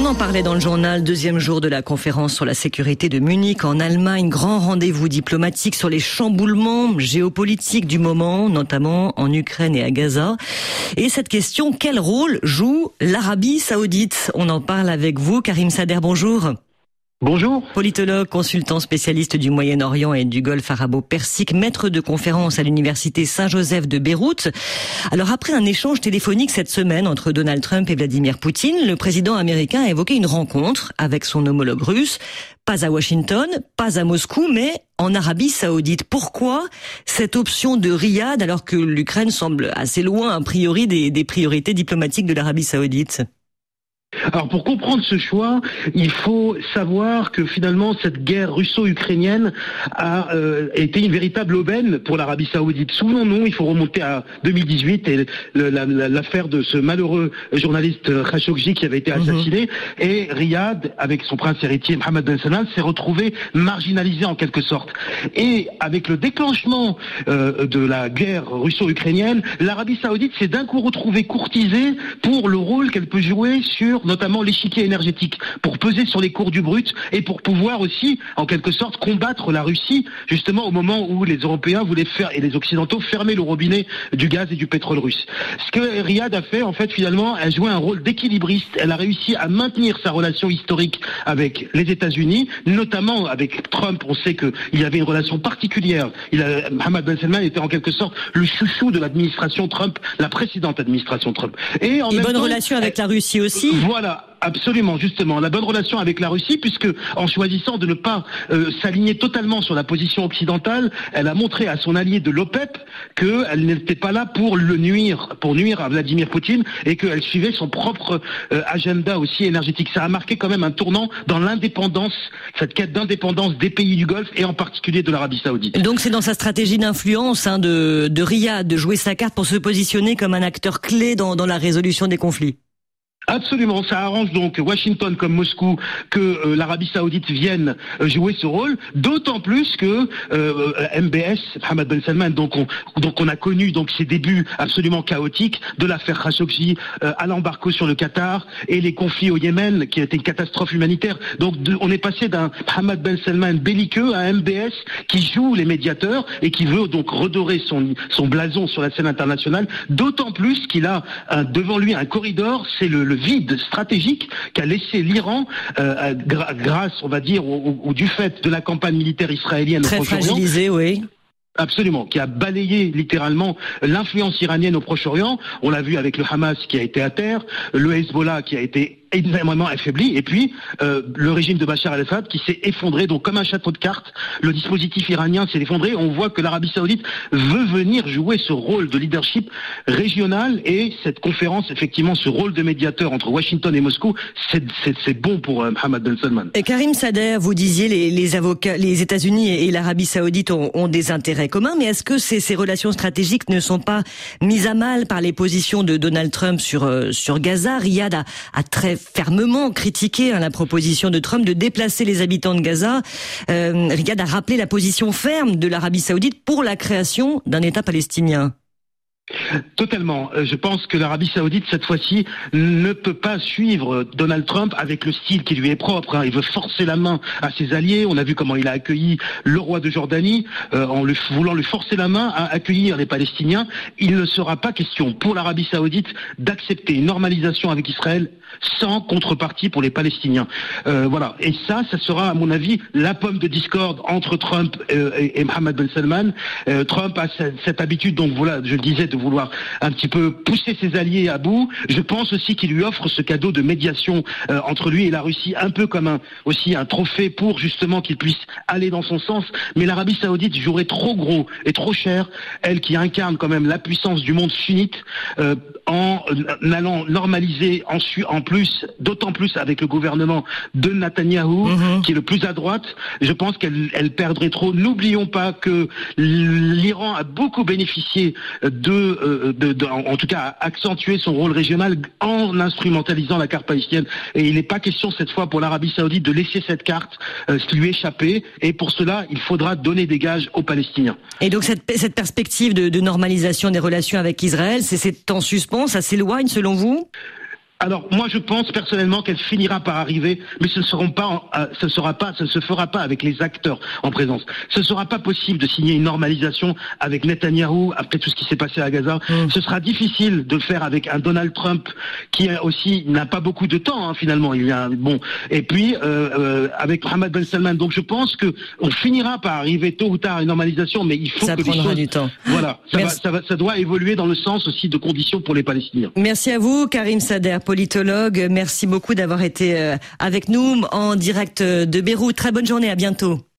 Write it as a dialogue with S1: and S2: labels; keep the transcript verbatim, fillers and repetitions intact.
S1: On en parlait dans le journal, deuxième jour de la conférence sur la sécurité de Munich en Allemagne, grand rendez-vous diplomatique sur les chamboulements géopolitiques du moment, notamment en Ukraine et à Gaza. Et cette question, quel rôle joue l'Arabie Saoudite? On en parle avec vous, Karim Sader, bonjour.
S2: Bonjour.
S1: Politologue, consultant spécialiste du Moyen-Orient et du Golfe arabo-persique, maître de conférence à l'université Saint-Joseph de Beyrouth. Alors après un échange téléphonique cette semaine entre Donald Trump et Vladimir Poutine, le président américain a évoqué une rencontre avec son homologue russe, pas à Washington, pas à Moscou, mais en Arabie Saoudite. Pourquoi cette option de Riyad alors que l'Ukraine semble assez loin a priori des, des priorités diplomatiques de l'Arabie Saoudite?
S2: Alors pour comprendre ce choix, il faut savoir que finalement cette guerre russo-ukrainienne a euh, été une véritable aubaine pour l'Arabie Saoudite. Souvenons-nous, il faut remonter à deux mille dix-huit et le, la, la, l'affaire de ce malheureux journaliste Khashoggi qui avait été assassiné. Mmh. Et Riyad, avec son prince héritier Mohammed Ben Salman, s'est retrouvé marginalisé en quelque sorte. Et avec le déclenchement euh, de la guerre russo-ukrainienne, l'Arabie Saoudite s'est d'un coup retrouvée courtisée pour le rôle qu'elle peut jouer sur notamment l'échiquier énergétique, pour peser sur les cours du brut et pour pouvoir aussi, en quelque sorte, combattre la Russie, justement au moment où les Européens voulaient faire, et les Occidentaux, fermer le robinet du gaz et du pétrole russe. Ce que Riyad a fait, en fait, finalement, a joué un rôle d'équilibriste. Elle a réussi à maintenir sa relation historique avec les États-Unis, notamment avec Trump. On sait qu'il y avait une relation particulière. Il a, Mohammed Ben Salman était en quelque sorte le chouchou de l'administration Trump, la précédente administration Trump.
S1: Et en et même bonne temps, relation avec elle, la Russie aussi.
S2: Voilà. Absolument, justement, la bonne relation avec la Russie, puisque en choisissant de ne pas euh, s'aligner totalement sur la position occidentale, elle a montré à son allié de l'OPEP qu'elle n'était pas là pour le nuire, pour nuire à Vladimir Poutine, et qu'elle suivait son propre euh, agenda aussi énergétique. Ça a marqué quand même un tournant dans l'indépendance, cette quête d'indépendance des pays du Golfe et en particulier de l'Arabie Saoudite.
S1: Donc c'est dans sa stratégie d'influence hein, de, de Riyad de jouer sa carte pour se positionner comme un acteur clé dans, dans la résolution des conflits.
S2: Absolument, ça arrange donc Washington comme Moscou que euh, l'Arabie Saoudite vienne euh, jouer ce rôle, d'autant plus que euh, M B S, Mohammed Ben Salman, donc on, donc on a connu donc ses débuts absolument chaotiques de l'affaire Khashoggi euh, à l'embargo sur le Qatar et les conflits au Yémen qui a été une catastrophe humanitaire. Donc de, on est passé d'un Mohammed Ben Salman belliqueux à M B S qui joue les médiateurs et qui veut donc redorer son son blason sur la scène internationale, d'autant plus qu'il a un, devant lui un corridor, c'est le le vide stratégique qu'a laissé l'Iran euh, gra- grâce, on va dire, ou, ou du fait de la campagne militaire israélienne
S1: très
S2: au Proche-Orient. Très
S1: fragilisée, oui.
S2: Absolument, qui a balayé littéralement l'influence iranienne au Proche-Orient. On l'a vu avec le Hamas qui a été à terre, le Hezbollah qui a été énormément affaibli, et puis euh, le régime de Bachar el-Assad qui s'est effondré. Donc comme un château de cartes, le dispositif iranien s'est effondré. On voit que l'Arabie Saoudite veut venir jouer ce rôle de leadership régional, et cette conférence, effectivement, ce rôle de médiateur entre Washington et Moscou, c'est, c'est, c'est bon pour euh, Mohammed Ben Salman.
S1: Et Karim Sader, vous disiez les, les avocats, les États-Unis et, et l'Arabie Saoudite ont, ont des intérêts communs, mais est-ce que ces, ces relations stratégiques ne sont pas mises à mal par les positions de Donald Trump sur euh, sur Gaza? Riyad a, a très fermement critiqué hein, la proposition de Trump de déplacer les habitants de Gaza. Euh, Riyad a rappelé la position ferme de l'Arabie Saoudite pour la création d'un État palestinien.
S2: Totalement. Je pense que l'Arabie Saoudite, cette fois-ci, ne peut pas suivre Donald Trump avec le style qui lui est propre. Il veut forcer la main à ses alliés. On a vu comment il a accueilli le roi de Jordanie, euh, en lui, voulant lui forcer la main à accueillir les Palestiniens. Il ne sera pas question pour l'Arabie Saoudite d'accepter une normalisation avec Israël sans contrepartie pour les Palestiniens. Euh, voilà. Et ça, ça sera, à mon avis, la pomme de discorde entre Trump euh, et, et Mohammed Ben Salman. Euh, Trump a cette, cette habitude, donc voilà, je le disais, de vouloir un petit peu pousser ses alliés à bout. Je pense aussi qu'il lui offre ce cadeau de médiation euh, entre lui et la Russie, un peu comme un, aussi un trophée pour justement qu'il puisse aller dans son sens. Mais l'Arabie Saoudite jouerait trop gros et trop cher, elle qui incarne quand même la puissance du monde sunnite, euh, en allant normaliser en, en plus, d'autant plus avec le gouvernement de Netanyahou, mmh. qui est le plus à droite. Je pense qu'elle elle perdrait trop. N'oublions pas que l'Iran a beaucoup bénéficié de De, de, de, en tout cas, accentuer son rôle régional en instrumentalisant la carte palestinienne. Et il n'est pas question cette fois pour l'Arabie Saoudite de laisser cette carte euh, lui échapper. Et pour cela, il faudra donner des gages aux Palestiniens.
S1: Et donc cette, cette perspective de, de normalisation des relations avec Israël, c'est, c'est en suspens, ça s'éloigne selon vous ?
S2: Alors moi je pense personnellement qu'elle finira par arriver, mais ce ne seront pas, euh, ce ne sera pas, ce ne se fera pas avec les acteurs en présence. Ce ne sera pas possible de signer une normalisation avec Netanyahou après tout ce qui s'est passé à Gaza. Mmh. Ce sera difficile de le faire avec un Donald Trump qui aussi n'a pas beaucoup de temps hein, finalement. Il y a bon et puis euh, euh, avec Mohammed Ben Salman. Donc je pense que on finira par arriver tôt ou tard à une normalisation, mais il faut
S1: ça
S2: que
S1: prendra
S2: les choses,
S1: du temps.
S2: Voilà, ça, va, ça, va, ça doit évoluer dans le sens aussi de conditions pour les Palestiniens.
S1: Merci à vous, Karim Sader, politologue. Merci beaucoup d'avoir été avec nous en direct de Beyrouth. Très bonne journée, à bientôt.